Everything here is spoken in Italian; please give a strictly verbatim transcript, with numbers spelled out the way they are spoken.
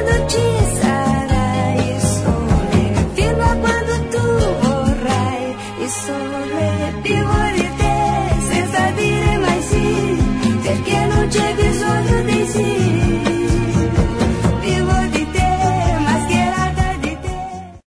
quando ci sarai il sole, fino a quando tu vorrai il sole. Vivo di te senza dire mai sì, perché non c'è bisogno di sì.